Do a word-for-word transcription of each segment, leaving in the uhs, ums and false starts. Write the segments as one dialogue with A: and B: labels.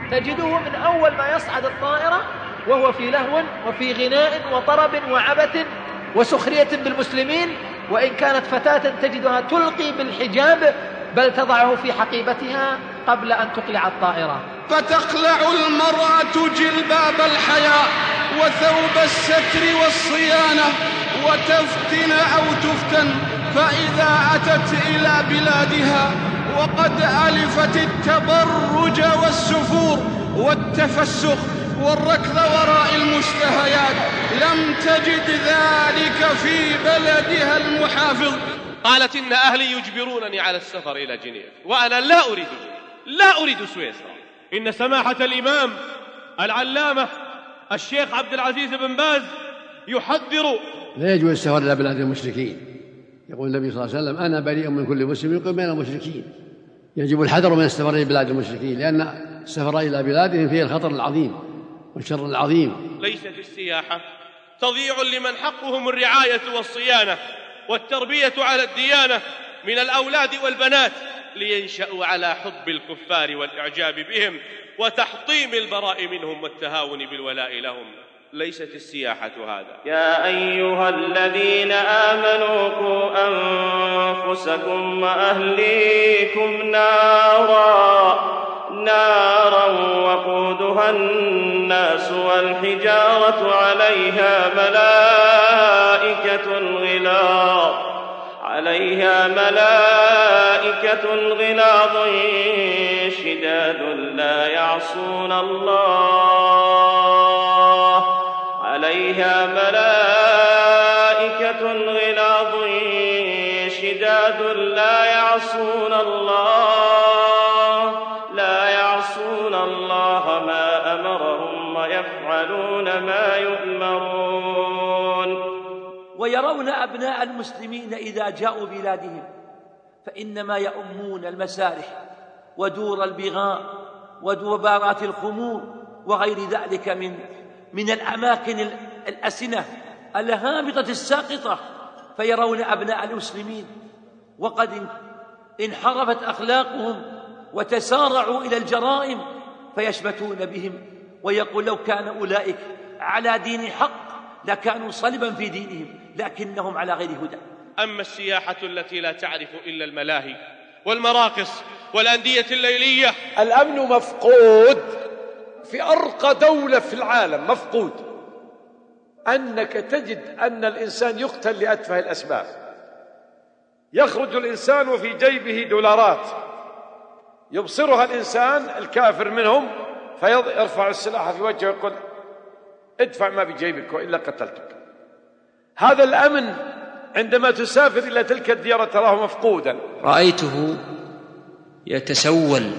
A: تجده من أول ما يصعد الطائرة وهو في لهو وفي غناء وطرب وعبث وسخرية بالمسلمين، وإن كانت فتاة تجدها تلقي بالحجاب بل تضعه في حقيبتها قبل أن تقلع الطائرة.
B: فتخلع المرأة جلباب الحياء وثوب الستر والصيانة وتفتن أو تفتن، فإذا أتت إلى بلادها وقد ألفت التبرج والسفور والتفسخ والركض وراء المشتهيات لم تجد ذلك في بلدها المحافظ.
C: قالت إن أهلي يجبرونني على السفر إلى جنيف وأنا لا أريد لا أريد سويسرا. إن سماحة الإمام العلامة الشيخ عبد العزيز بن باز يحذر
D: لا يجوز السفر إلى بلاد المشركين. يقول النبي صلى الله عليه وسلم أنا بريء من كل مسلم يقيم بين المشركين. يجب الحذر من السفر إلى بلاد المشركين، لأن السفر إلى بلادهم فيه الخطر العظيم والشر العظيم.
C: ليست السياحة تضيع لمن حقهم الرعاية والصيانة والتربية على الديانة من الأولاد والبنات لينشأوا على حب الكفار والإعجاب بهم وتحطيم البراء منهم والتهاون بالولاء لهم. ليست السياحة هذا.
E: يا أيها الذين آمنوا قوا أنفسكم وأهليكم نارا نارا وقودها الناس والحجارة عليها ملائكة غلاظ عليها ملائكة غلاظ شداد لا يعصون الله عليها ملائكة غلاظ شداد لا يعصون الله لا يعصون الله ما أمرهم ويفعلون ما يؤمرون.
F: ويرون أبناء المسلمين إذا جاءوا بلادهم فإنما يؤمون المسارح ودور البغاء ودبارات الخمور وغير ذلك من من الأماكن الأسنة الهابطة الساقطة، فيرون أبناء المسلمين وقد انحرفت أخلاقهم وتسارعوا إلى الجرائم فيشمتون بهم ويقول لو كان أولئك على دين حق لكانوا صلبا في دينهم لكنهم على غير هدى.
C: أما السياحة التي لا تعرف إلا الملاهي والمراقص والأندية الليلية،
G: الأمن مفقود في أرقى دولة في العالم، مفقود. أنك تجد أن الإنسان يقتل لأتفه الأسباب. يخرج الإنسان وفي جيبه دولارات يبصرها الإنسان الكافر منهم فيرفع السلاح في وجهه ويقول ادفع ما بجيبك وإلا قتلتك. هذا الأمن عندما تسافر إلى تلك الديار تراه مفقودا.
H: رأيته يتسول،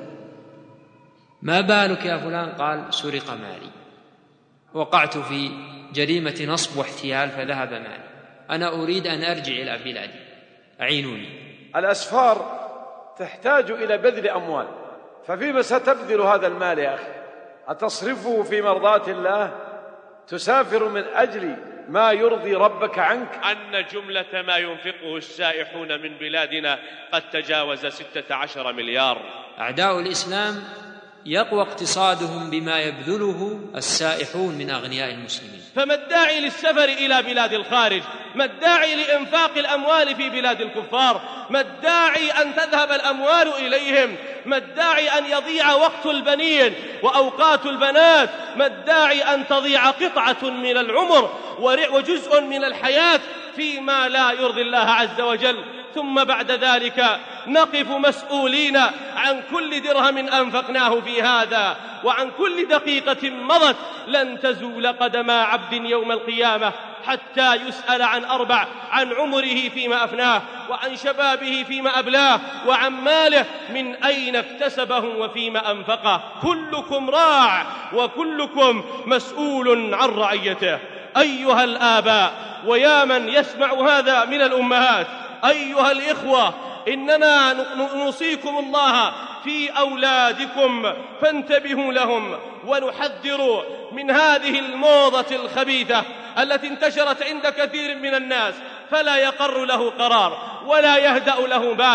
H: ما بالك يا فلان؟ قال سرق مالي، وقعت في جريمة نصب واحتيال فذهب مالي، أنا أريد أن أرجع إلى بلادي، أعينوني.
G: الأسفار تحتاج إلى بذل أموال، ففيما ستبذل هذا المال يا أخي؟ أتصرفه في مرضاة الله؟ تسافر من أجل ما يرضي ربك عنك؟
C: أن جملة ما ينفقه السائحون من بلادنا قد تجاوز ستة عشر مليار.
H: أعداء الإسلام يقوى اقتصادهم بما يبذله السائحون من أغنياء المسلمين.
C: فما الداعي للسفر إلى بلاد الخارج؟ ما الداعي لإنفاق الأموال في بلاد الكفار؟ ما الداعي أن تذهب الأموال إليهم؟ ما الداعي أن يضيع وقت البنين وأوقات البنات؟ ما الداعي أن تضيع قطعة من العمر وجزء من الحياة فيما لا يرضي الله عز وجل؟ ثم بعد ذلك نقف مسؤولين عن كل درهم أنفقناه في هذا وعن كل دقيقة مضت. لن تزول قدم عبد يوم القيامة حتى يسأل عن أربع: عن عمره فيما أفناه، وعن شبابه فيما أبلاه، وعن ماله من أين اكتسبه وفيما أنفقه. كلكم راع وكلكم مسؤول عن رعيته. أيها الآباء ويا من يسمع هذا من الأمهات، أيها الإخوة، إننا نوصيكم الله في أولادكم فانتبهوا لهم، ونحذر من هذه الموضة الخبيثة التي انتشرت عند كثير من الناس، فلا يقر له قرار ولا يهدأ له بال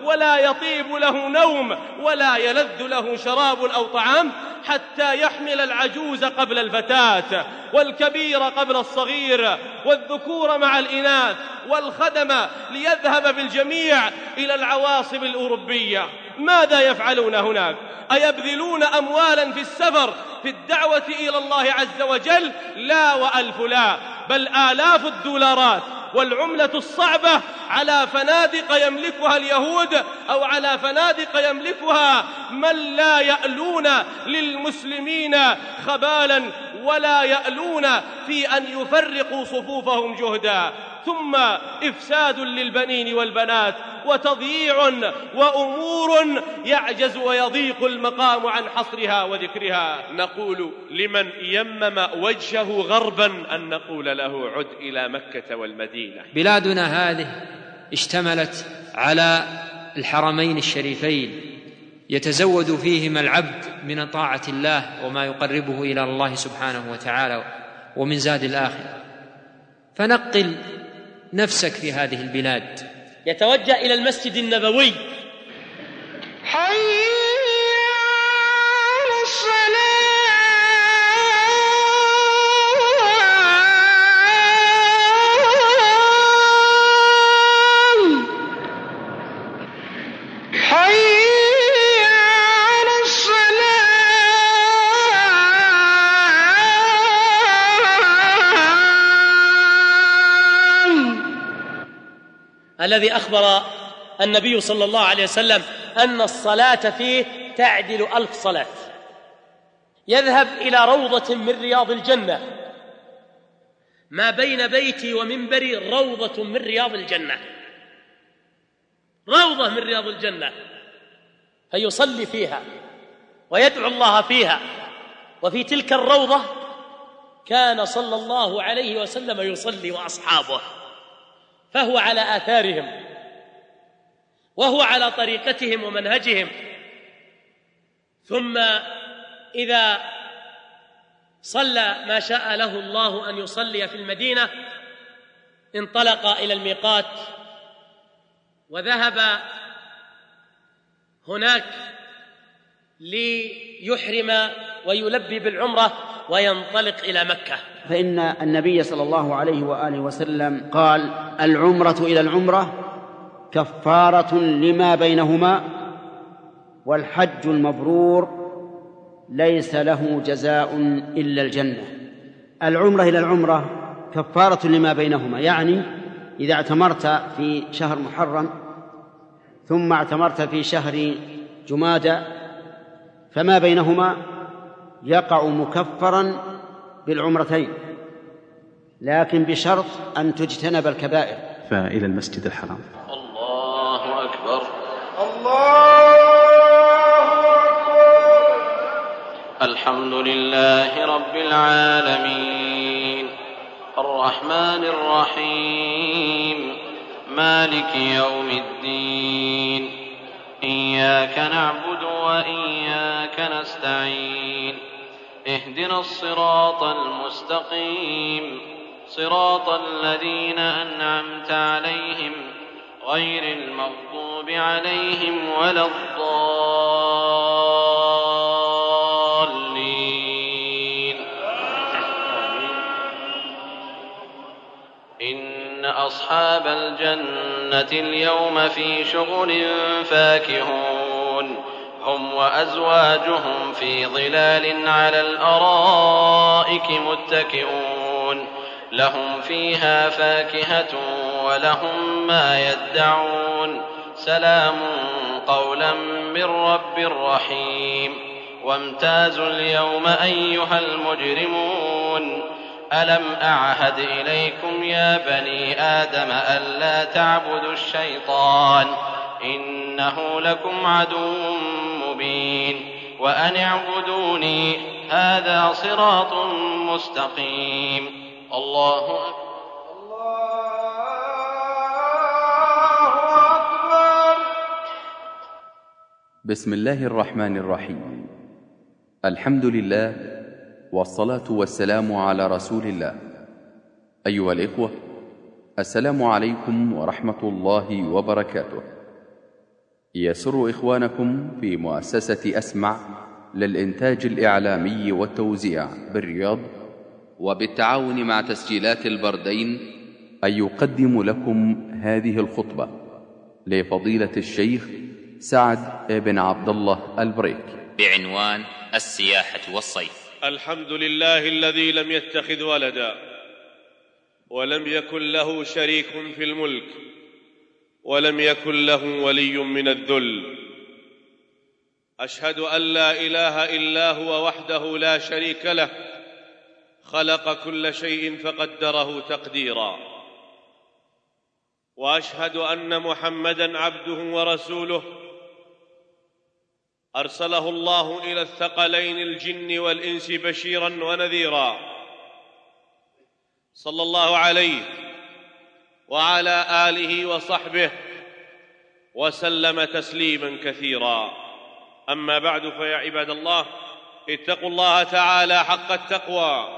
C: ولا يطيب له نوم ولا يلذ له شراب أو طعام، حتى يحمل العجوز قبل الفتاة والكبير قبل الصغير والذكور مع الإناث والخدم، ليذهب بالجميع إلى العواصم الأوروبية. ماذا يفعلون هناك؟ أيبذلون أموالا في السفر في الدعوة إلى الله عز وجل؟ لا وألف لا، بل آلاف الدولارات والعملة الصعبة على فنادق يملكها اليهود أو على فنادق يملكها من لا يألون للمسلمين خبالا ولا يألون في أن يفرقوا صفوفهم جهدا، ثم إفساد للبنين والبنات وتضييع وأمور يعجز ويضيق المقام عن حصرها وذكرها.
I: نقول لمن يمم وجهه غربا أن نقول له عد إلى مكة والمدينة.
H: بلادنا هذه اشتملت على الحرمين الشريفين يتزود فيهما العبد من طاعة الله وما يقربه إلى الله سبحانه وتعالى ومن زاد الآخرة، فنقل نفسك في هذه البلاد.
J: يتوجه إلى المسجد النبوي. حي على الصلاة. الذي أخبر النبي صلى الله عليه وسلم أن الصلاة فيه تعدل ألف صلاة. يذهب إلى روضة من رياض الجنة، ما بين بيتي ومنبري روضة من رياض الجنة، روضة من رياض الجنة، فيصلي فيها ويدعو الله فيها. وفي تلك الروضة كان صلى الله عليه وسلم يصلي وأصحابه، فهو على آثارهم وهو على طريقتهم ومنهجهم. ثم إذا صلى ما شاء له الله أن يصلي في المدينة انطلق إلى الميقات وذهب هناك ليحرم ويلبي بالعمرة وينطلق إلى مكة.
K: فإن النبي صلى الله عليه وآله وسلم قال: العمرة إلى العمرة كفارة لما بينهما، والحج المبرور ليس له جزاء إلا الجنة. العمرة إلى العمرة كفارة لما بينهما، يعني إذا اعتمرت في شهر محرم ثم اعتمرت في شهر جمادى فما بينهما يقع مكفرا بالعمرتين، لكن بشرط أن تجتنب الكبائر.
L: فإلى المسجد الحرام.
E: الله أكبر.
B: الله أكبر.
E: الحمد لله رب العالمين الرحمن الرحيم مالك يوم الدين، إياك نعبد وإياك نستعين، اهدنا الصراط المستقيم صراط الذين أنعمت عليهم غير المغضوب عليهم ولا الضالين. إن أصحاب الجنة اليوم في شغل فاكهون، هم وأزواجهم في ظلال على الأرائك متكئون، لهم فيها فاكهة ولهم ما يدعون، سلام قولا من رب رحيم. وامتازوا اليوم أيها المجرمون، ألم أعهد إليكم يا بني آدم ألا تعبدوا الشيطان إنه لكم عدو مبين، وأن اعبدوني هذا صراط مستقيم. الله أكبر.
L: بسم الله الرحمن الرحيم. الحمد لله والصلاة والسلام على رسول الله. أيها الإخوة، السلام عليكم ورحمة الله وبركاته. يسر إخوانكم في مؤسسة أسمع للإنتاج الإعلامي والتوزيع بالرياض وبالتعاون مع تسجيلات البردين أن يقدم لكم هذه الخطبة لفضيلة الشيخ سعد بن عبد الله البريك
M: بعنوان السياحة والصيف.
I: الحمد لله الذي لم يتخذ ولدا ولم يكن له شريك في الملك ولم يكن له ولي من الذل. أشهد أن لا إله إلا هو وحده لا شريك له، خلق كل شيء فقدره تقديرا. وأشهد أن محمدًا عبده ورسوله أرسله الله إلى الثقلين الجن والإنس بشيرا ونذيرا، صلى الله عليه وعلى آله وصحبه وسلم تسليما كثيرا. أما بعد، فيا عباد الله، اتقوا الله تعالى حق التقوى.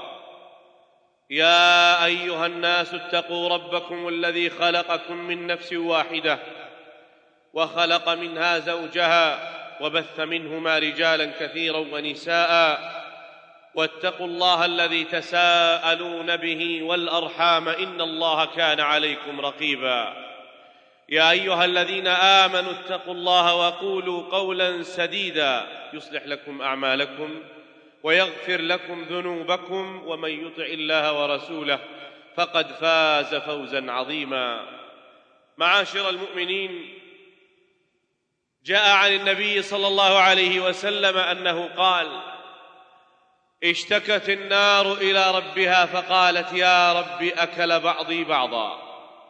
I: يا أيها الناس اتقوا ربكم الذي خلقكم من نفس واحدة وخلق منها زوجها وبث منهما رجالا كثيرا ونساء، واتقوا الله الذي تساءلون به والأرحام إن الله كان عليكم رقيبا. يا أيها الذين آمنوا اتقوا الله وقولوا قولا سديدا يصلح لكم أعمالكم ويغفر لكم ذنوبكم، ومن يطع الله ورسوله فقد فاز فوزا عظيما. معاشر المؤمنين، جاء عن النبي صلى الله عليه وسلم أنه قال: اشتكت النار إلى ربها فقالت: يا رب أكل بعضي بعضا،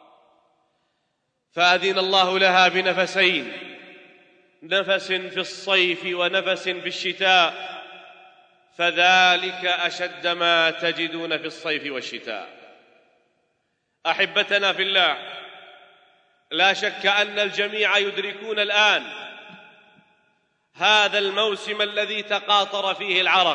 I: فأذن الله لها بنفسين، نفس في الصيف ونفس في الشتاء، فذلك أشد ما تجدون في الصيف والشتاء. أحبتنا في الله، لا شك أن الجميع يدركون الآن هذا الموسم الذي تقاطر فيه العرق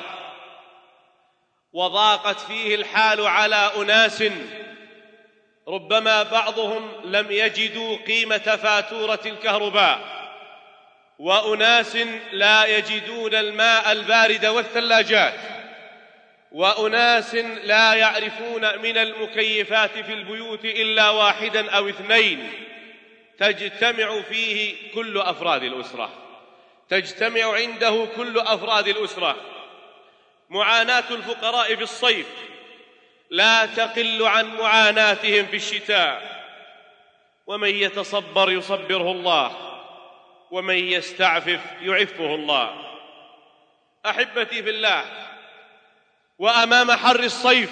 I: وضاقت فيه الحال على أناس ربما بعضهم لم يجدوا قيمة فاتورة الكهرباء، وأناس لا يجدون الماء البارد والثلاجات، وأناس لا يعرفون من المكيفات في البيوت إلا واحدا أو اثنين تجتمع فيه كل أفراد الأسرة، تجتمع عنده كل أفراد الأسرة. معاناة الفقراء في الصيف لا تقل عن معاناتهم في الشتاء، ومن يتصبر يصبره الله، ومن يستعفف يعفه الله. أحبتي في الله، وأمام حر الصيف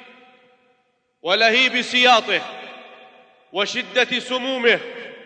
I: ولهيب سياطه وشدة سمومه،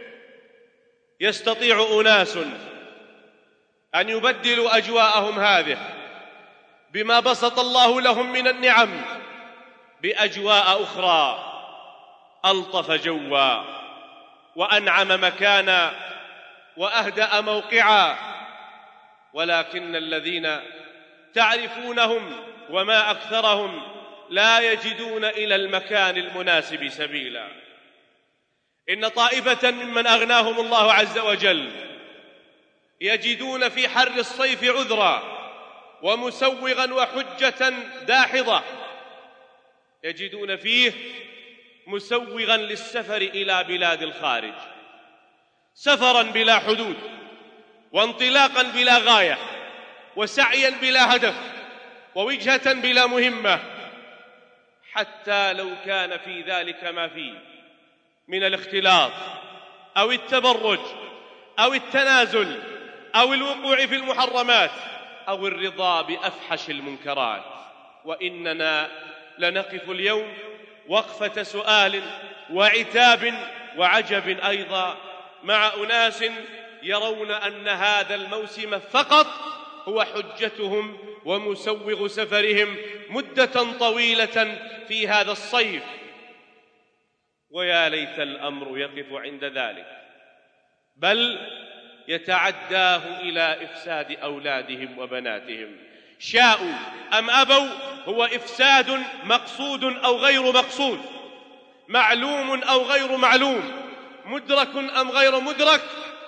I: يستطيع أناس أن يبدلوا أجواءهم هذه بما بسط الله لهم من النعم بأجواء أخرى ألطف جوا وأنعم مكانا وأهدأ موقعا، ولكن الذين تعرفونهم وما أكثرهم لا يجدون إلى المكان المناسب سبيلا. إن طائفة ممن أغناهم الله عز وجل يجدون في حر الصيف عذرا ومسوغا وحجة داحضة، يجدون فيه مسوغا للسفر إلى بلاد الخارج، سفرا بلا حدود، وانطلاقا بلا غاية، وسعيا بلا هدف، ووجهة بلا مهمة، حتى لو كان في ذلك ما فيه من الاختلاط أو التبرج أو التنازل أو الوقوع في المحرمات أو الرضا بأفحش المنكرات. وإننا لنقف اليوم وقفة سؤال وعتاب وعجب أيضا مع أناس يرون أن هذا الموسم فقط هو حجتهم ومسوغ سفرهم مدة طويلة في هذا الصيف، ويا ليت الأمر يقف عند ذلك، بل يتعداه إلى إفساد أولادهم وبناتهم، شاءوا أم أبوا. هو إفساد مقصود أو غير مقصود، معلوم أو غير معلوم، مدرك أم غير مدرك،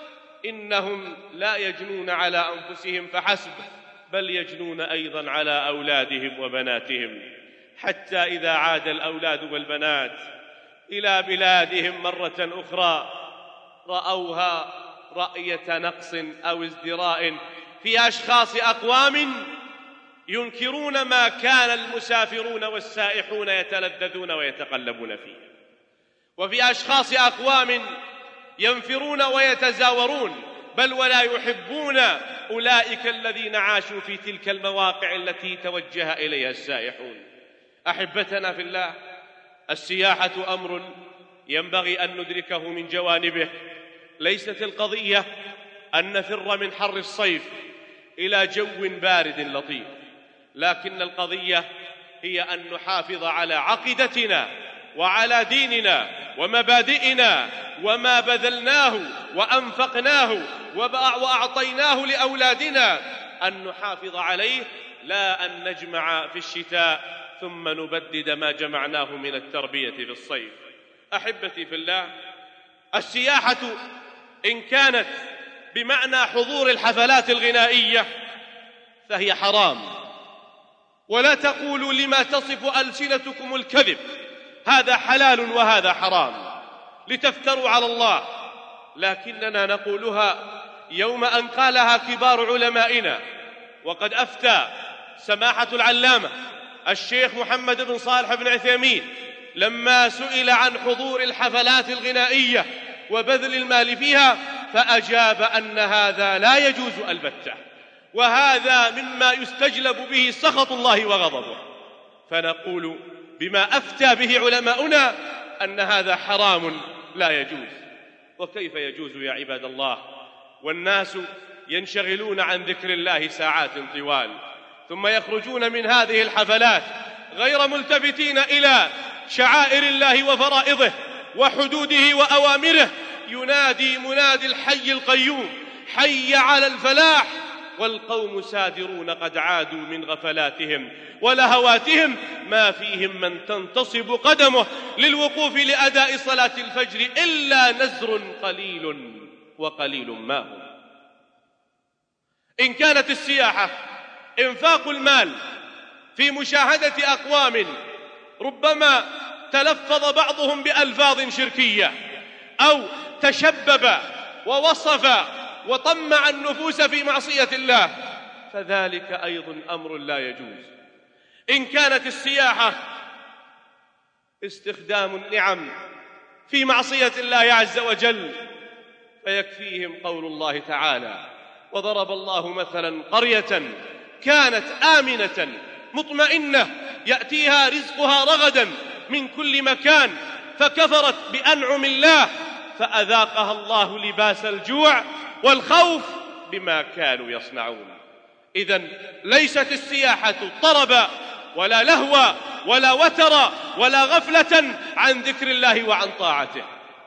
I: إنهم لا يجنون على أنفسهم فحسب، بل يجنون أيضا على أولادهم وبناتهم، حتى إذا عاد الأولاد والبنات إلى بلادهم مرة أخرى رأوها رأية نقص أو ازدراء في أشخاص أقوام ينكرون ما كان المسافرون والسائحون يتلذذون ويتقلبون فيه، وفي أشخاص أقوام ينفرون ويتزاورون، بل ولا يحبون أولئك الذين عاشوا في تلك المواقع التي توجه إليها السائحون. أحبتنا في الله، السياحة أمر ينبغي أن ندركه من جوانبه. ليست القضية أن نفر من حر الصيف إلى جو بارد لطيف، لكن القضية هي أن نحافظ على عقيدتنا وعلى ديننا ومبادئنا وما بذلناه وأنفقناه وأعطيناه لأولادنا، أن نحافظ عليه، لا أن نجمع في الشتاء ثم نبدد ما جمعناه من التربية في الصيف. أحبتي في الله، السياحة إن كانت بمعنى حضور الحفلات الغنائية فهي حرام، ولا تقولوا لما تصف ألسنتكم الكذب هذا حلال وهذا حرام لتفتروا على الله، لكننا نقولها يوم أن قالها كبار علمائنا. وقد أفتى سماحة العلامة الشيخ محمد بن صالح بن عثيمين لما سئل عن حضور الحفلات الغنائية وبذل المال فيها، فأجاب أن هذا لا يجوز البتة، وهذا مما يستجلب به سخط الله وغضبه. فنقول بما أفتى به علماؤنا أن هذا حرام لا يجوز. وكيف يجوز يا عباد الله والناس ينشغلون عن ذكر الله ساعات طوال، ثم يخرجون من هذه الحفلات غير ملتفتين إلى شعائر الله وفرائضه وحدوده وأوامره؟ ينادي منادي الحي القيوم: حي على الفلاح، والقوم سادرون قد عادوا من غفلاتهم ولهواتهم، ما فيهم من تنتصب قدمه للوقوف لأداء صلاة الفجر إلا نزر قليل وقليل ما هم. إن كانت السياحة إنفاق المال في مشاهدة أقوام ربما تلفظ بعضهم بألفاظ شركية أو تشبب ووصف وطمع النفوس في معصية الله، فذلك أيضا أمر لا يجوز. إن كانت السياحة استخدام النعم في معصية الله عز وجل، فيكفيهم قول الله تعالى: وضرب الله مثلا قرية كانت آمنة مطمئنة يأتيها رزقها رغدا من كل مكان فكفرت بأنعم الله فأذاقها الله لباس الجوع والخوف بما كانوا يصنعون. إذن ليست السياحة طربا ولا لهوا ولا وترا ولا غفلة عن ذكر الله وعن طاعته،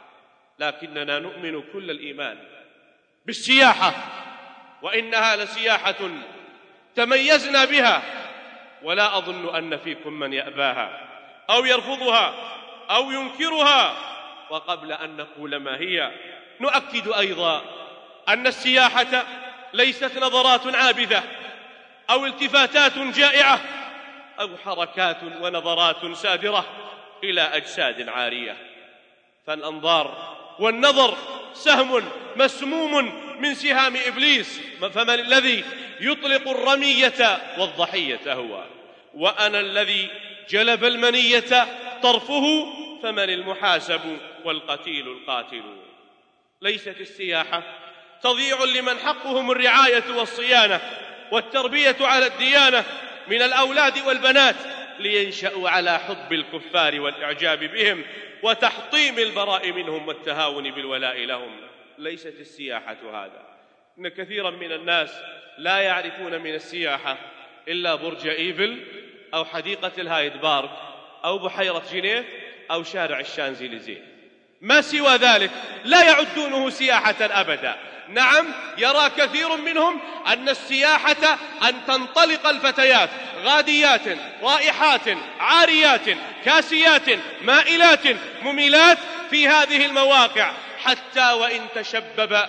I: لكننا نؤمن كل الإيمان بالسياحة، وإنها لسياحة تميزنا بها، ولا أظن أن فيكم من يأباها أو يرفضها أو ينكرها. وقبل أن نقول ما هي، نؤكد أيضا أن السياحة ليست نظرات عابثة أو التفاتات جائعة أو حركات ونظرات سادرة إلى أجساد عارية، فالأنظار والنظر سهم مسموم من سهام إبليس، فمن الذي يطلق الرمية والضحية هو، وأنا الذي جلب المنية طرفه، فمن المحاسب والقتيل القاتل. ليست السياحة تضيع لمن حقهم الرعاية والصيانة والتربية على الديانة من الأولاد والبنات لينشأوا على حب الكفار والإعجاب بهم وتحطيم البراء منهم والتهاون بالولاء لهم. ليست السياحة هذا. إن كثيرا من الناس لا يعرفون من السياحة إلا برج إيفل أو حديقة الهايد بارك أو بحيرة جنيف أو شارع الشانزليزيه، ما سوى ذلك لا يعدونه سياحة أبدا. نعم، يرى كثير منهم أن السياحة أن تنطلق الفتيات غاديات رائحات عاريات كاسيات مائلات مميلات في هذه المواقع، حتى وإن تشبب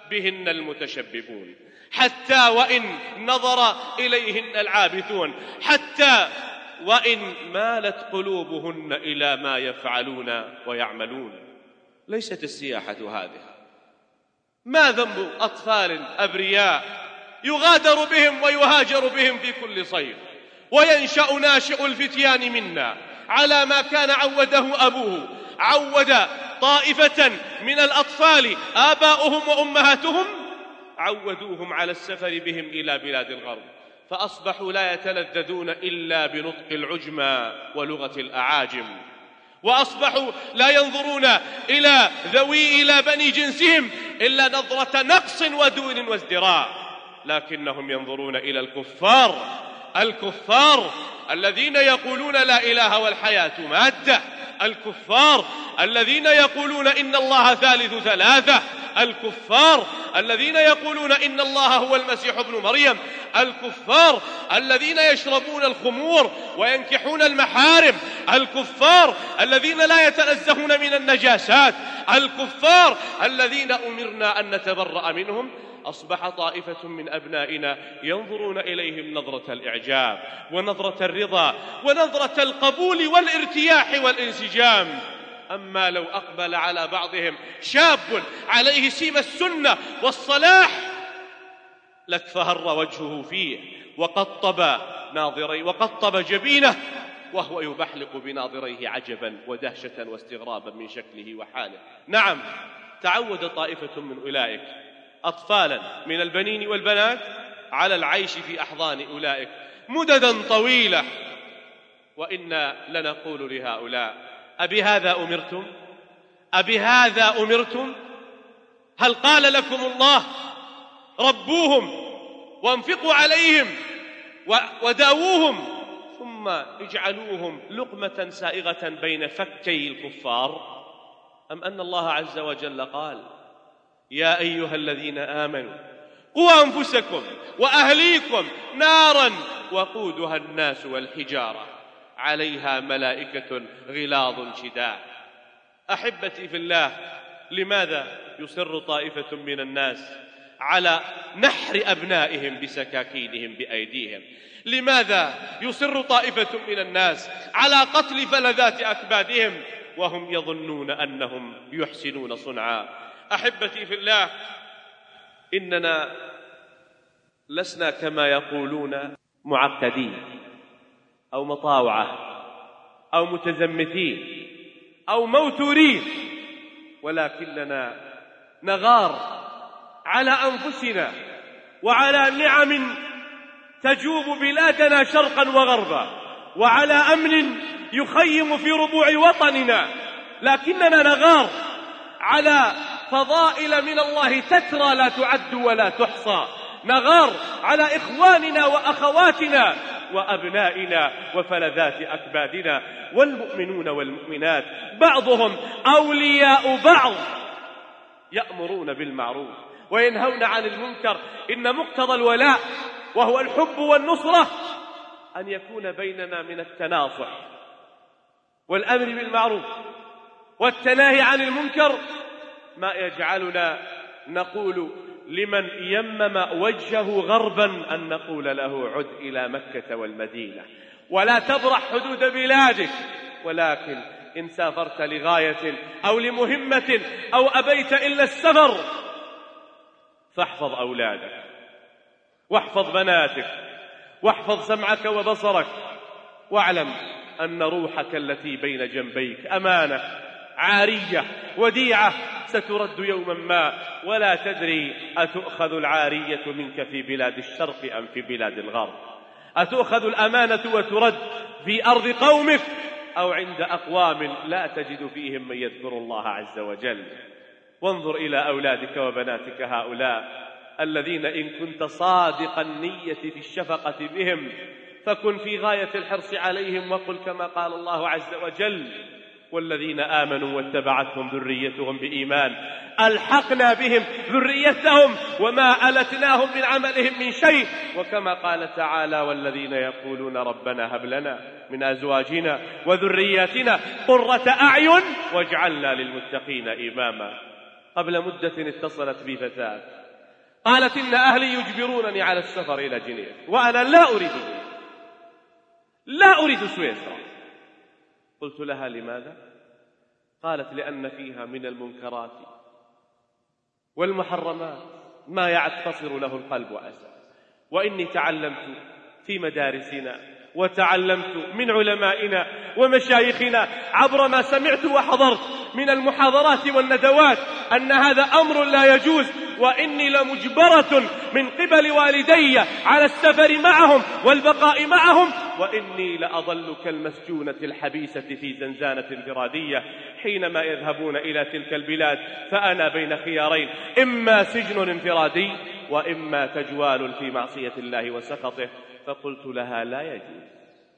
I: بهن المتشببون، حتى وإن نظر إليهن العابثون، حتى وإن مالت قلوبهن إلى ما يفعلون ويعملون. ليست السياحة هذه. ما ذنب أطفال أبرياء يغادر بهم ويهاجر بهم في كل صيف، وينشأ ناشئ الفتيان منا على ما كان عوده أبوه، عود طائفة من الأطفال آباؤهم وأمهاتهم عودوهم على السفر بهم إلى بلاد الغرب، فأصبحوا لا يتلذذون إلا بنطق العجمى ولغة الأعاجم، وأصبحوا لا ينظرون إلى ذوي إلى بني جنسهم إلا نظرة نقص ودون وازدراء، لكنهم ينظرون إلى الكفار، الكفار الذين يقولون لا إله والحياة مادة، الكفار الذين يقولون إن الله ثالث ثلاثة، الكفار الذين يقولون إن الله هو المسيح ابن مريم، الكفار الذين يشربون الخمور وينكحون المحارم، الكفار الذين لا يتنزهون من النجاسات، الكفار الذين أمرنا أن نتبرأ منهم. أصبح طائفة من أبنائنا ينظرون إليهم نظرة الإعجاب ونظرة الرضا ونظرة القبول والارتياح والانسجام. أما لو أقبل على بعضهم شاب عليه سيم السنة والصلاح لاكفهر وجهه فيه وقطب ناظريه وقطب جبينه وهو يبحلق بناظريه عجبا ودهشة واستغرابا من شكله وحاله. نعم، تعود طائفة من أولئك أطفالا من البنين والبنات على العيش في أحضان أولئك مددا طويلة، وإنا لنقول لهؤلاء: أبهذا أمرتم؟ أبهذا أمرتم؟ هل قال لكم الله ربوهم وانفقوا عليهم وداووهم ثم اجعلوهم لقمة سائغة بين فكي الكفار؟ أم أن الله عز وجل قال: يا أيها الذين آمنوا قوا أنفسكم وأهليكم نارا وقودها الناس والحجارة عليها ملائكة غلاظ شداد. أحبتي في الله، لماذا يصر طائفة من الناس على نحر أبنائهم بسكاكينهم بأيديهم؟ لماذا يصر طائفة من الناس على قتل فلذات أكبادهم وهم يظنون أنهم يحسنون صنعا؟ أحبتي في الله، إننا لسنا كما يقولون معقدين أو مطاوعة أو متزمتين أو موتورين، ولكننا نغار على أنفسنا وعلى نعم تجوب بلادنا شرقا وغربا، وعلى أمن يخيم في ربوع وطننا، لكننا نغار على فضائل من الله تترى لا تعد ولا تحصى، نغار على إخواننا وأخواتنا وأبنائنا وفلذات أكبادنا. والمؤمنون والمؤمنات بعضهم أولياء بعض، يأمرون بالمعروف وينهون عن المنكر. إن مقتضى الولاء وهو الحب والنصرة أن يكون بيننا من التناصح والأمر بالمعروف والتناهي عن المنكر ما يجعلنا نقول لمن يمم وجهه غربا أن نقول له: عد إلى مكة والمدينة ولا تبرح حدود بلادك. ولكن إن سافرت لغاية أو لمهمة أو أبيت إلا السفر فاحفظ أولادك واحفظ بناتك واحفظ سمعك وبصرك، واعلم أن روحك التي بين جنبيك أمانة عارية وديعة سترد يوما ما، ولا تدري أتؤخذ العارية منك في بلاد الشرق أم في بلاد الغرب، أتؤخذ الأمانة وترد في أرض قومك أو عند أقوام لا تجد فيهم من يذكر الله عز وجل. وانظر إلى أولادك وبناتك هؤلاء الذين إن كنت صادق النية في الشفقة بهم فكن في غاية الحرص عليهم، وقل كما قال الله عز وجل: والذين آمنوا واتبعتهم ذريتهم بإيمان ألحقنا بهم ذريتهم وما ألتناهم من عملهم من شيء. وكما قال تعالى: والذين يقولون ربنا هب لنا من أزواجنا وذرياتنا قرة أعين واجعلنا للمتقين إماما.
C: قبل مدة اتصلت بي فتاة قالت إن أهلي يجبرونني على السفر إلى جنيف وأنا لا أريد لا أريد سويسرا. قلت لها لماذا؟ قالت لأن فيها من المنكرات والمحرمات ما يعتصر له القلب أسى، وإني تعلمت في مدارسنا وتعلمت من علمائنا ومشايخنا عبر ما سمعت وحضرت من المحاضرات والندوات أن هذا أمر لا يجوز، وإني لمجبرة من قبل والدي على السفر معهم والبقاء معهم، وإني لأظل كالمسجونة الحبيسة في زنزانة انفرادية حينما يذهبون إلى تلك البلاد، فأنا بين خيارين، إما سجن انفرادي وإما تجوال في معصية الله وسخطه. فقلت لها لا يجوز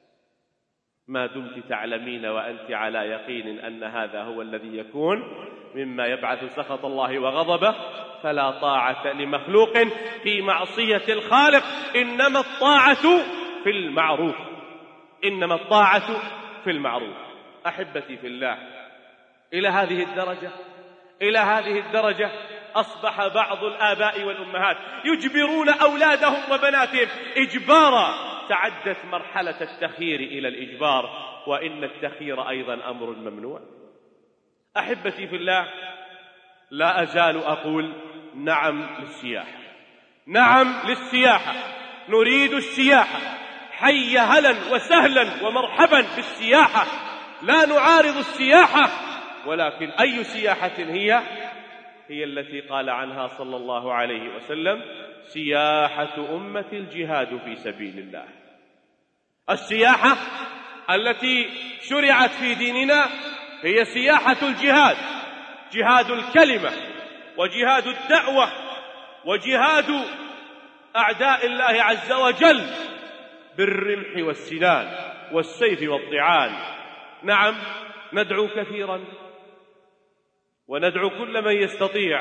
C: ما دمت تعلمين وأنت على يقين أن هذا هو الذي يكون مما يبعث سخط الله وغضبه، فلا طاعة لمخلوق في معصية الخالق، إنما الطاعة في المعروف، إنما الطاعة في المعروف. أحبتي في الله، إلى هذه الدرجة إلى هذه الدرجة أصبح بعض الآباء والأمهات يجبرون أولادهم وبناتهم إجبارا تعدت مرحلة التخيير إلى الإجبار، وإن التخيير أيضا أمر ممنوع. أحبتي في الله، لا أزال أقول نعم للسياحة، نعم للسياحة، نريد السياحة، حي هلا وسهلا ومرحبا بالسياحة، لا نعارض السياحة، ولكن أي سياحة هي؟ هي التي قال عنها صلى الله عليه وسلم سياحة أمة الجهاد في سبيل الله. السياحة التي شرعت في ديننا هي سياحة الجهاد، جهاد الكلمة وجهاد الدعوة وجهاد أعداء الله عز وجل بالرمح والسنان والسيف والطعان. نعم، ندعو كثيرا وندعو كل من يستطيع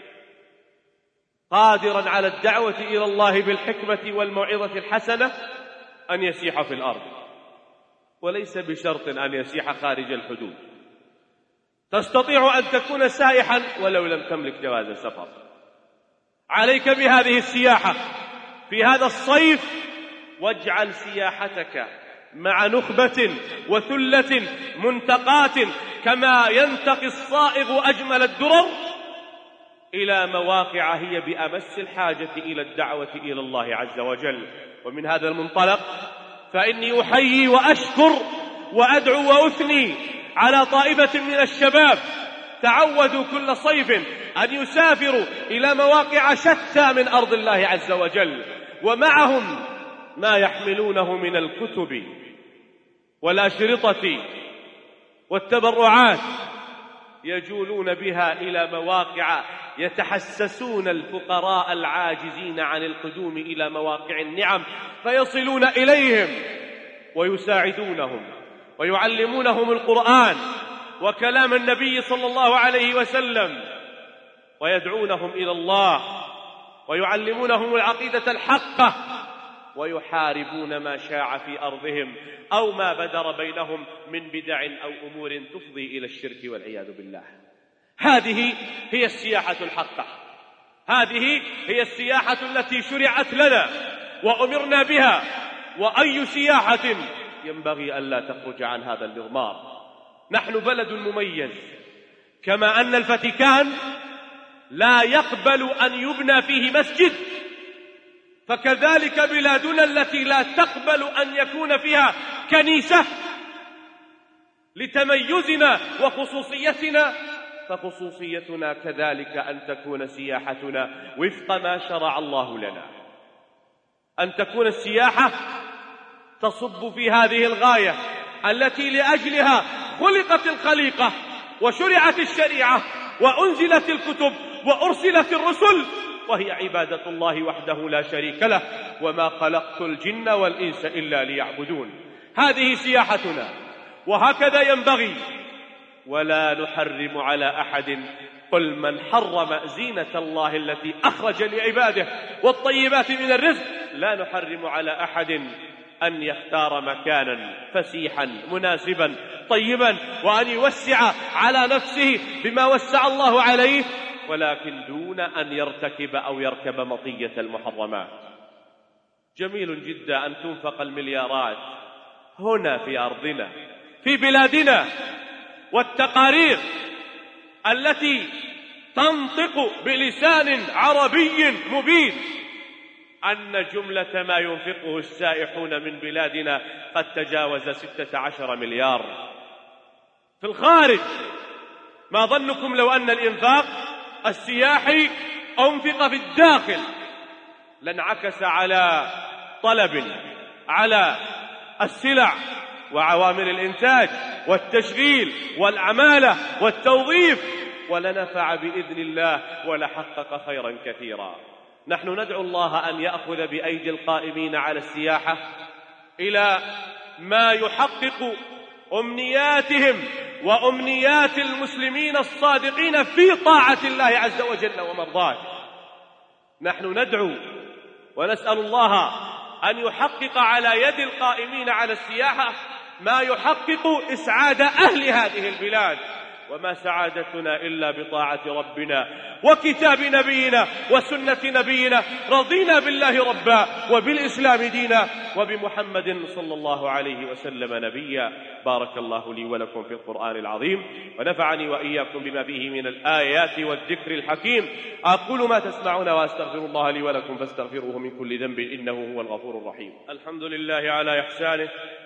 C: قادرا على الدعوة إلى الله بالحكمة والموعظة الحسنة أن يسيح في الأرض، وليس بشرط أن يسيح خارج الحدود. تستطيع أن تكون سائحا ولو لم تملك جواز سفر. عليك بهذه السياحة في هذا الصيف، واجعل سياحتك مع نخبة وثلة منتقات كما ينتقي الصائغ أجمل الدرر إلى مواقع هي بأمس الحاجة إلى الدعوة إلى الله عز وجل. ومن هذا المنطلق فإني أحيي وأشكر وأدعو وأثني على طائفة من الشباب تعودوا كل صيف أن يسافروا إلى مواقع شتى من أرض الله عز وجل، ومعهم ما يحملونه من الكتب والأشرطة والتبرعات، يجولون بها إلى مواقع يتحسسون الفقراء العاجزين عن القدوم إلى مواقع النعم، فيصلون إليهم ويساعدونهم ويعلمونهم القرآن وكلام النبي صلى الله عليه وسلم، ويدعونهم إلى الله ويعلمونهم العقيدة الحقة، ويحاربون ما شاع في أرضهم أو ما بدر بينهم من بدع أو أمور تفضي إلى الشرك والعياذ بالله. هذه هي السياحة الحقة، هذه هي السياحة التي شرعت لنا وأمرنا بها. وأي سياحة ينبغي ألا تخرج عن هذا المضمار. نحن بلد مميز، كما أن الفاتيكان لا يقبل أن يبنى فيه مسجد، فكذلك بلادنا التي لا تقبل أن يكون فيها كنيسة. لتميزنا وخصوصيتنا، فخصوصيتنا كذلك أن تكون سياحتنا وفق ما شرع الله لنا، أن تكون السياحة تصب في هذه الغاية التي لأجلها خلقت الخليقة وشرعت الشريعة وأنزلت الكتب وأرسلت الرسل، وهي عبادة الله وحده لا شريك له، وما خلقت الجن والإنس إلا ليعبدون. هذه سياحتنا، وهكذا ينبغي. ولا نحرم على أحد، قل من حرم زينة الله التي أخرج لعباده والطيبات من الرزق. لا نحرم على أحد أن يختار مكانا فسيحا مناسبا طيبا، وأن يوسع على نفسه بما وسع الله عليه،
I: ولكن دون أن يرتكب أو يركب مطية المحرمات. جميل جدا أن تنفق المليارات هنا في أرضنا في بلادنا، والتقارير التي تنطق بلسان عربي مبين أن جملة ما ينفقه السائحون من بلادنا قد تجاوز ستة عشر مليار. في الخارج ما ظنكم لو أن الإنفاق السياحي أنفق في الداخل لانعكس على طلب على السلع وعوامل الإنتاج والتشغيل والعمالة والتوظيف، ولنفع بإذن الله ولحقق خيرا كثيرا. نحن ندعو الله أن يأخذ بأيدي القائمين على السياحة إلى ما يحقق أمنياتهم وأمنيات المسلمين الصادقين في طاعة الله عز وجل ومرضاته. نحن ندعو ونسأل الله أن يحقق على يد القائمين على السياحة ما يحقق إسعاد أهل هذه البلاد، وما سعادتنا إلا بطاعة ربنا وكتاب نبينا وسنة نبينا. رضينا بالله ربا وبالإسلام دينا وبمحمد صلى الله عليه وسلم نبيا. بارك الله لي ولكم في القرآن العظيم، ونفعني وإياكم بما فيه من الآيات والذكر الحكيم. أقول ما تسمعون وأستغفر الله لي ولكم فاستغفروه من كل ذنب إنه هو الغفور الرحيم. الحمد لله على إحسانه،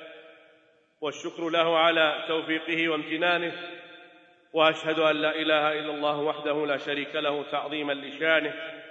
I: والشكر له على توفيقه وامتنانه، وأشهد أن لا إله إلا الله وحده لا شريك له تعظيما لشانه،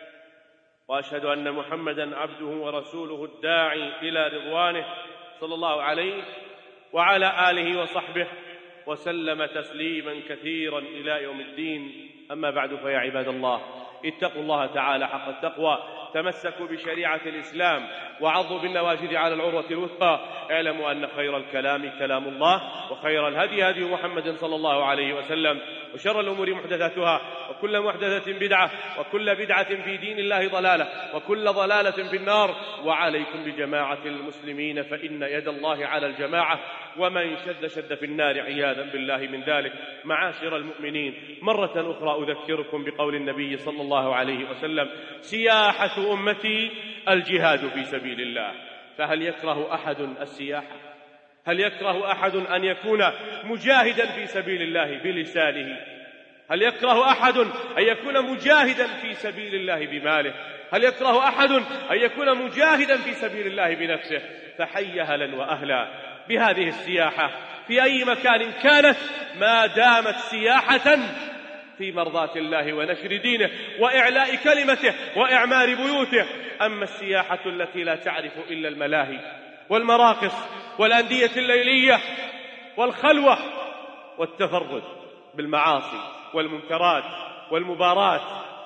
I: وأشهد أن محمدا عبده ورسوله الداعي إلى رضوانه صلى الله عليه وعلى آله وصحبه وسلم تسليما كثيرا إلى يوم الدين. أما بعد، فيا عباد الله، اتقوا الله تعالى حق التقوى، تمسكوا بشريعة الإسلام وعضوا بالنواجذ على العروة الوثقى. اعلموا أن خير الكلام كلام الله، وخير الهدي هدي محمد صلى الله عليه وسلم، وشر الأمور محدثاتها، وكل محدثة بدعة، وكل بدعة في دين الله ضلالة، وكل ضلالة في النار. وعليكم بجماعة المسلمين فإن يد الله على الجماعة، ومن شد شد في النار عياذا بالله من ذلك. معاشر المؤمنين، مرة أخرى أذكركم بقول النبي صلى الله عليه وسلم: سياحة أمتي الجهاد في سبيل الله. فهل يكره أحد السياحة؟ هل يكره أحد أن يكون مجاهدا في سبيل الله بلسانه؟ هل يكره أحد أن يكون مجاهدا في سبيل الله بماله؟ هل يكره أحد أن يكون مجاهدا في سبيل الله بنفسه؟ فحي أهلا وأهلا بهذه السياحة في أي مكان كانت، ما دامت سياحة في مرضاة الله ونشر دينه وإعلاء كلمته وإعمار بيوته. أما السياحة التي لا تعرف إلا الملاهي والمراقص والأندية الليلية والخلوة والتفرد بالمعاصي والمنكرات والمبارات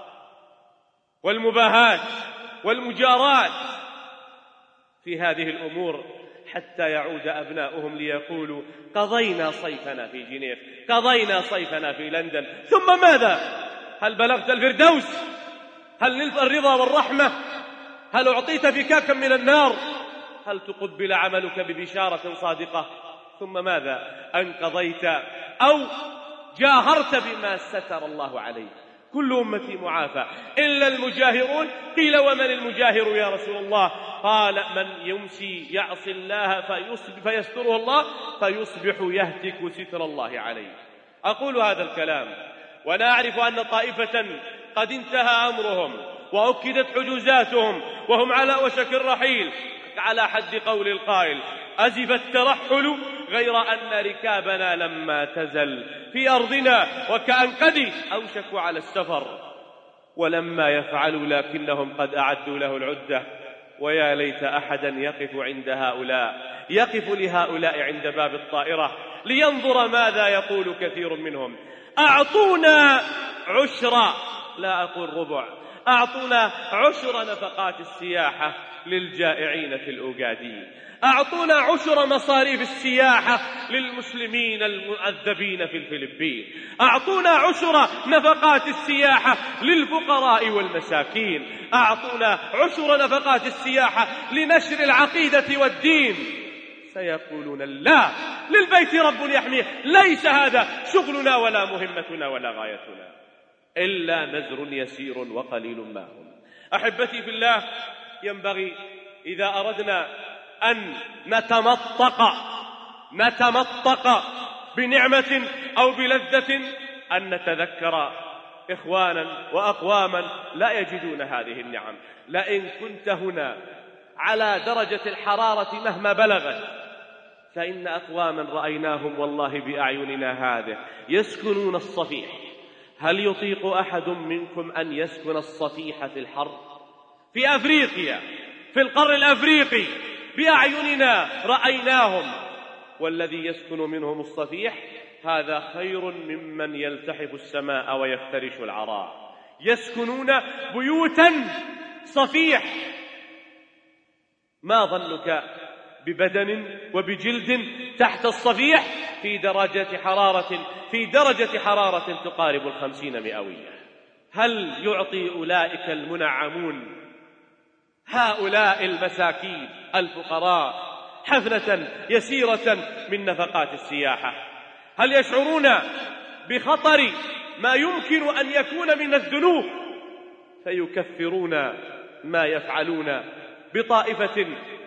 I: والمباهات والمجارات في هذه الأمور، حتى يعود أبناؤهم ليقولوا: قضينا صيفنا في جنيف، قضينا صيفنا في لندن. ثم ماذا؟ هل بلغت الفردوس؟ هل نلت الرضا والرحمة؟ هل أعطيت فكاكا من النار؟ هل تقبل عملك ببشارة صادقة؟ ثم ماذا؟ أن قضيت أو جاهرت بما ستر الله عليك. كل أمتي معافى إلا المجاهرون. قيل: ومن المجاهر يا رسول الله؟ قال: من يمسي يعصي الله فيستره الله فيصبح يهتك ستر الله عليه. أقول هذا الكلام وأنا أعرف أن طائفة قد انتهى أمرهم وأكدت حجوزاتهم وهم على وشك الرحيل، على حد قول القائل: أزف الترحل غير أن ركابنا لما تزل في أرضنا وكأن قد أوشكوا على السفر. ولما يفعلوا لكنهم قد أعدوا له العدة. ويا ليت أحدا يقف عند هؤلاء، يقف لهؤلاء عند باب الطائرة لينظر ماذا يقول كثير منهم: أعطونا عشرة، لا أقول ربع، أعطونا عشر نفقات السياحة للجائعين في الأوغادي، أعطونا عشر مصاريف السياحة للمسلمين المعذبين في الفلبين، أعطونا عشر نفقات السياحة للفقراء والمساكين، أعطونا عشر نفقات السياحة لنشر العقيدة والدين. سيقولون: لا، للبيت رب يحميه، ليس هذا شغلنا ولا مهمتنا ولا غايتنا.
C: إلا نزر يسير وقليل ما هم. أحبتي في الله، ينبغي إذا أردنا أن نتمطق نتمطق بنعمة أو بلذة أن نتذكر إخوانا وأقواما لا يجدون هذه النعم. لئن كنت هنا على درجة الحرارة مهما بلغت، فإن أقواما رأيناهم والله بأعيننا هذه يسكنون الصفيح. هل يطيق أحد منكم أن يسكن الصفيح في الحر؟ في أفريقيا، في القرن الأفريقي، بأعيننا رأيناهم، والذي يسكن منهم الصفيح هذا خير ممن يلتحف السماء ويفترش العراء. يسكنون بيوتا صفيح. ما ظنك ببدن وبجلد تحت الصفيح في درجة حرارة في درجة حرارة تقارب الخمسين مئوية؟ هل يعطي أولئك المنعمون هؤلاء المساكين الفقراء حفنة يسيرة من نفقات السياحة؟ هل يشعرون بخطر ما يمكن أن يكون من الذنوب فيكفرون ما يفعلون بطائفة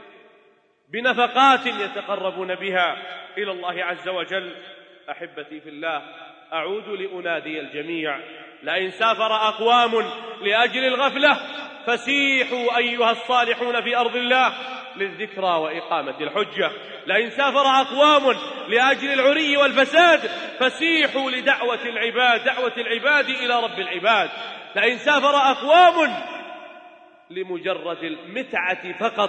C: بنفقات يتقربون بها إلى الله عز وجل؟ أحبتي في الله، أعود لأنادي الجميع: لئن سافر أقوام لأجل الغفلة فسيحوا أيها الصالحون في أرض الله للذكرى وإقامة الحجة. لئن سافر أقوام لأجل العري والفساد فسيحوا لدعوة العباد دعوة العباد إلى رب العباد. لئن سافر أقوام لمجرد المتعة فقط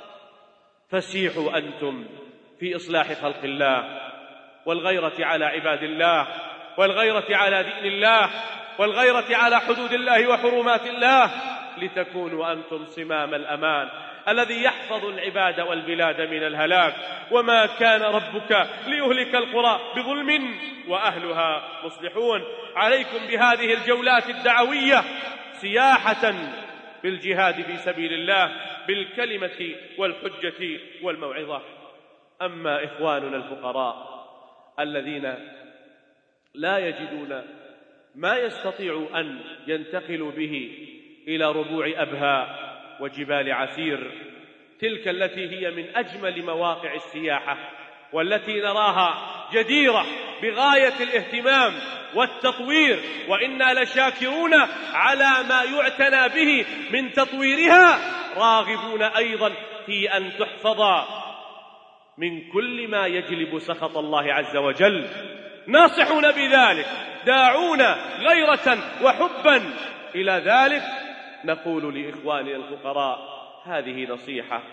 C: فسيحوا أنتم في إصلاح خلق الله والغيرة على عباد الله والغيرة على دين الله والغيرة على حدود الله وحرمات الله، لتكونوا أنتم صمام الأمان الذي يحفظ العباد والبلاد من الهلاك. وما كان ربك ليهلك القرى بظلم وأهلها مصلحون. عليكم بهذه الجولات الدعوية سياحة بالجهاد في سبيل الله بالكلمة والحجة والموعظة. أما إخواننا الفقراء الذين لا يجدون ما يستطيع أن ينتقلوا به إلى ربوع أبها وجبال عسير، تلك التي هي من أجمل مواقع السياحة والتي نراها جديرة بغاية الاهتمام والتطوير، وإنا لشاكرون على ما يعتنى به من تطويرها، راغبون أيضا في أن تحفظ من كل ما يجلب سخط الله عز وجل، ناصحون بذلك، داعون غيرة وحبا إلى ذلك. نقول لإخواننا الفقراء هذه نصيحة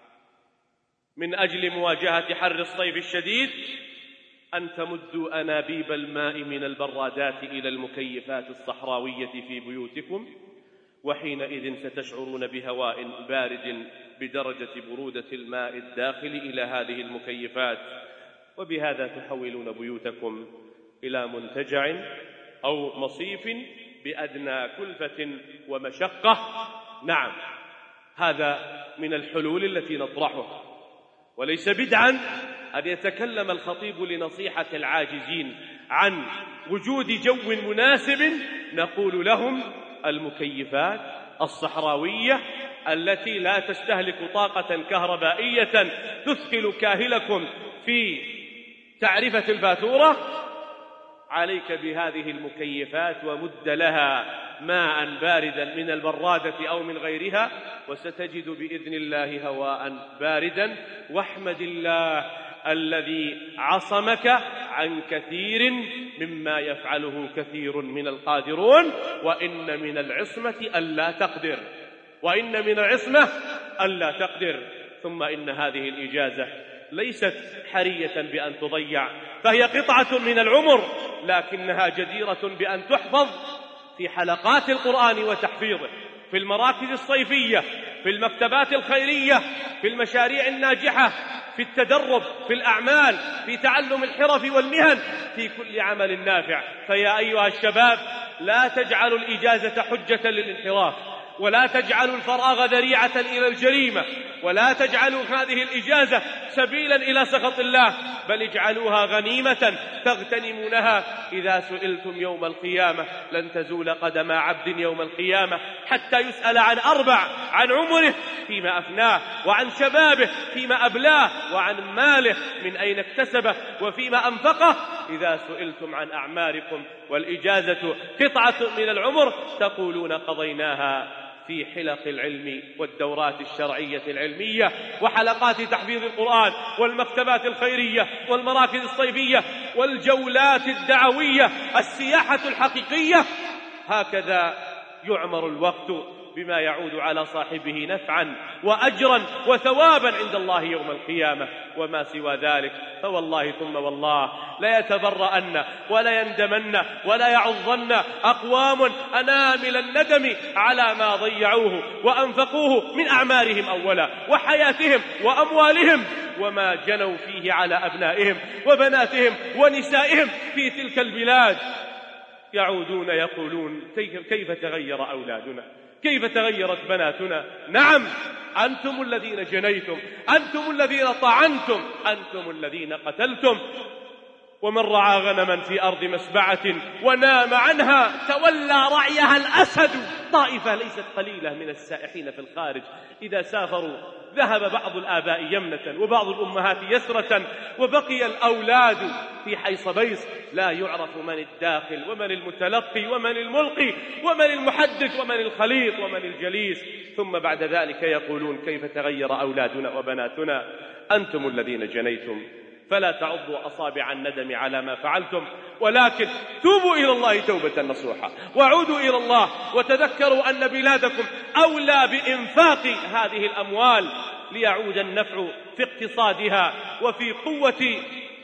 C: من أجل مواجهة حر الصيف الشديد: أن تمدوا أنابيب الماء من البرادات إلى المكيفات الصحراوية في بيوتكم، وحينئذ ستشعرون بهواء بارد بدرجة برودة الماء الداخل إلى هذه المكيفات، وبهذا تحولون بيوتكم إلى منتجع أو مصيف بأدنى كلفة ومشقة. نعم، هذا من الحلول التي نطرحها، وليس بدعا أن يتكلم الخطيب لنصيحة العاجزين عن وجود جو مناسب نقول لهم المكيفات الصحراوية التي لا تستهلك طاقة كهربائية تثقل كاهلكم في تعرفة الفاتورة. عليك بهذه المكيفات ومد لها ماء باردا من البرادة أو من غيرها، وستجد بإذن الله هواء باردا. واحمد الله الذي عصمك عن كثير مما يفعله كثير من القادرون، وإن من العصمة ألا تقدر وإن من العصمة ألا تقدر. ثم إن هذه الإجازة ليست حرية بأن تضيع، فهي قطعة من العمر، لكنها جديرة بأن تحفظ في حلقات القرآن وتحفيظه، في المراكز الصيفية، في المكتبات الخيرية، في المشاريع الناجحة، في التدرب، في الأعمال، في تعلم الحرف والمهن، في كل عمل نافع. فيا أيها الشباب، لا تجعلوا الإجازة حجة للانحراف، ولا تجعلوا الفراغ ذريعة إلى الجريمة، ولا تجعلوا هذه الإجازة سبيلا إلى سخط الله، بل اجعلوها غنيمة تغتنمونها. إذا سئلتم يوم القيامة لن تزول قدم عبد يوم القيامة حتى يسأل عن أربع: عن عمره فيما أفناه، وعن شبابه فيما أبلاه، وعن ماله من أين اكتسبه وفيما أنفقه. إذا سئلتم عن أعماركم والإجازة قطعة من العمر تقولون قضيناها في حلق العلم والدورات الشرعية العلمية وحلقات تحفيظ القرآن والمكتبات الخيرية والمراكز الصيفية والجولات الدعوية، السياحة الحقيقية. هكذا يعمر الوقت بما يعود على صاحبه نفعا وأجرا وثوابا عند الله يوم القيامة. وما سوى ذلك فوالله ثم والله لا يتبرأن ولا يندمن ولا يعظن أقوام أنامل الندم على ما ضيعوه وأنفقوه من أعمارهم أولا وحياتهم وأموالهم، وما جنوا فيه على أبنائهم وبناتهم ونسائهم في تلك البلاد. يعودون يقولون: كيف تغير أولادنا، كيف تغيرت بناتنا. نعم، أنتم الذين جنيتم، أنتم الذين طعنتم، أنتم الذين قتلتم. ومن رعى غنما في أرض مسبعة ونام عنها تولى رعيها الأسد. طائفة ليست قليلة من السائحين في الخارج إذا سافروا ذهب بعض الآباء يمنة وبعض الأمهات يسرة، وبقي الأولاد في حيصبيص لا يعرف من الداخل ومن المتلقي ومن الملقي ومن المحدث ومن الخليط ومن الجليس. ثم بعد ذلك يقولون: كيف تغير أولادنا وبناتنا. أنتم الذين جنيتم، فلا تعضوا أصابع الندم على ما فعلتم، ولكن توبوا إلى الله توبة نصوحا، وعودوا إلى الله، وتذكروا أن بلادكم أولى بإنفاق هذه الأموال ليعود النفع في اقتصادها وفي قوة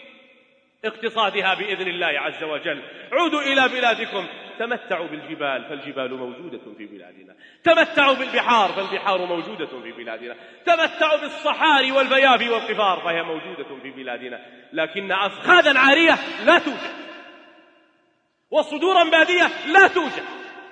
C: اقتصادها بإذن الله عز وجل. عودوا إلى بلادكم، تمتعوا بالجبال فالجبال موجودة في بلادنا، تمتعوا بالبحار فالبحار موجودة في بلادنا، تمتعوا بالصحاري والبيابي والقفار فهي موجودة في بلادنا، لكن أفخاذا عارية لا توجد، وصدورا بادية لا توجد،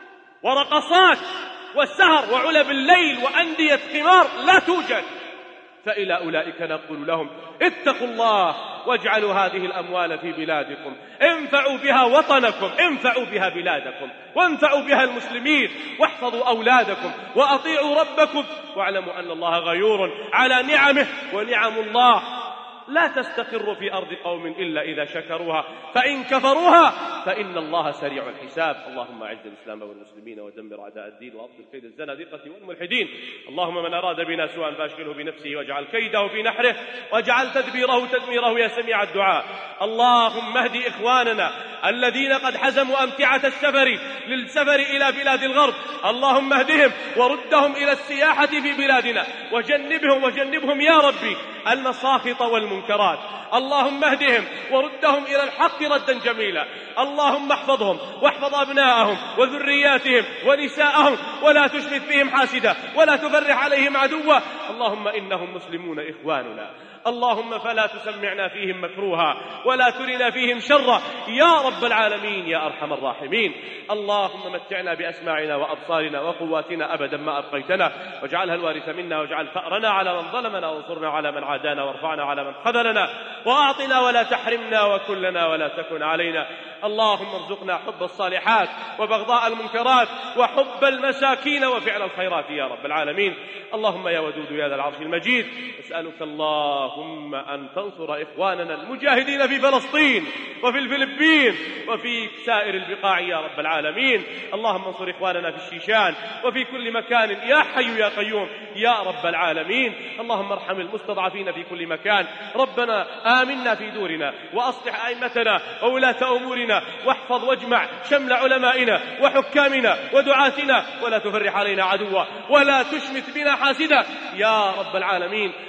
C: ورقصات والسهر وعلب الليل وأندية قمار لا توجد. فإلى أولئك نقول لهم: اتقوا الله واجعلوا هذه الأموال في بلادكم، انفعوا بها وطنكم، انفعوا بها بلادكم، وانفعوا بها المسلمين، واحفظوا أولادكم، وأطيعوا ربكم، واعلموا أن الله غيور على نعمه، ونعم الله لا تستقر في أرض قوم إلا إذا شكروها، فإن كفروها فإن الله سريع الحساب. اللهم أعز الإسلام والمسلمين ودمر أعداء الدين وأبطل كيد الزنادقة والملحدين. اللهم من أراد بنا سوءا فاشغله بنفسه واجعل كيده في نحره واجعل تدبيره تدميره يا سميع الدعاء. اللهم اهد إخواننا الذين قد حزموا أمتعة السفر للسفر إلى بلاد الغرب، اللهم اهدهم وردهم إلى السياحة في بلادنا، وجنبهم وجنبهم يا ربي المساخط والمنكرات. اللهم اهدهم وردهم إلى الحق ردا جميلا. اللهم احفظهم واحفظ أبناءهم وذرياتهم ونساءهم، ولا تشمت بهم حاسدا ولا تفرح عليهم عدوا. اللهم إنهم مسلمون إخواننا، اللهم فلا تسمعنا فيهم مكروها ولا ترنا فيهم شرا يا رب العالمين يا أرحم الراحمين. اللهم متعنا بأسماعنا وأبصارنا وقواتنا أبدا ما أبقيتنا، واجعلها الوارث منا، واجعل ثأرنا على من ظلمنا، وانصرنا على من عادانا، وارفعنا على من خذلنا، وأعطنا ولا تحرمنا، وكلنا ولا تكن علينا. اللهم ارزقنا حب الصالحات وبغضاء المنكرات وحب المساكين وفعل الخيرات يا رب العالمين. اللهم يا ودود يا ذا العرش المجيد، اسألك اللهم أن تنصر إخواننا المجاهدين في فلسطين وفي الفلبين وفي سائر البقاع يا رب العالمين. اللهم انصر إخواننا في الشيشان وفي كل مكان يا حي يا قيوم يا رب العالمين. اللهم ارحم المستضعفين في كل مكان. ربنا آمنا في دورنا، وأصلح أئمتنا وولاة أمورنا، واحفظ واجمع شمل علمائنا وحكامنا ودعاتنا، ولا تفرح علينا عدوا ولا تشمت بنا حاسدا يا رب العالمين.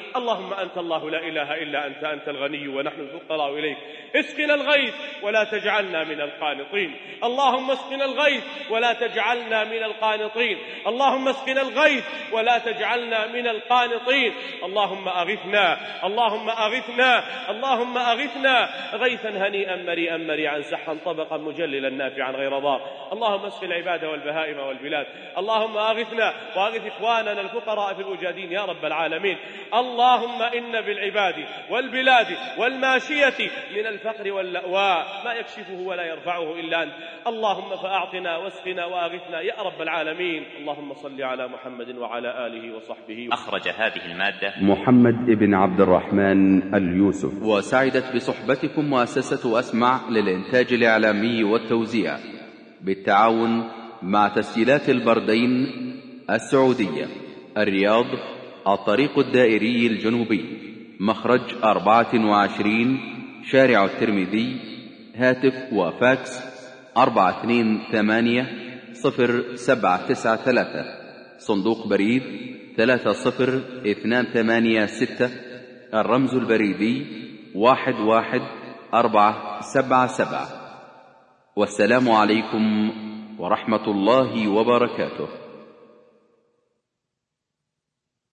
I: اللهم أنت الله لا إله إلا أنت، أنت الغني ونحن الفقراء إليك. اسقنا الغيث ولا تجعلنا من القانطين. اللهم اسقنا الغيث ولا تجعلنا من القانطين. اللهم اسقنا الغيث ولا تجعلنا من القانطين. اللهم أغثنا، اللهم أغثنا، اللهم أغثنا غيثا هنيئا مريئا مريعا سحا طبقا مجللا نافعا غير ضار. اللهم اسق العباد والبهائم والبلاد. اللهم أغثنا وأغث إخواننا الفقراء في الوجادين يا رب العالمين. اللهم إن بالعباد والبلاد والماشية من الفقر واللأواء ما يكشفه ولا يرفعه إلا أنت. اللهم فأعطنا واسقنا وأغثنا يا رب العالمين. اللهم صل على محمد وعلى آله وصحبه.
M: أخرج هذه المادة
L: محمد بن عبد الرحمن اليوسف. وسعدت بصحبتكم مؤسسة أسمع للإنتاج الإعلامي والتوزيع بالتعاون مع تسجيلات البردين السعودية، الرياض، الطريق الدائري الجنوبي، مخرج أربعة وعشرين، شارع الترمذي. هاتف وفاكس أربعة اثنين ثمانية صفر سبعة تسعة ثلاثة، صندوق بريد ثلاثة صفر اثنان ثمانية ستة، الرمز البريدي واحد واحد أربعة سبعة سبعة. والسلام عليكم ورحمة الله وبركاته.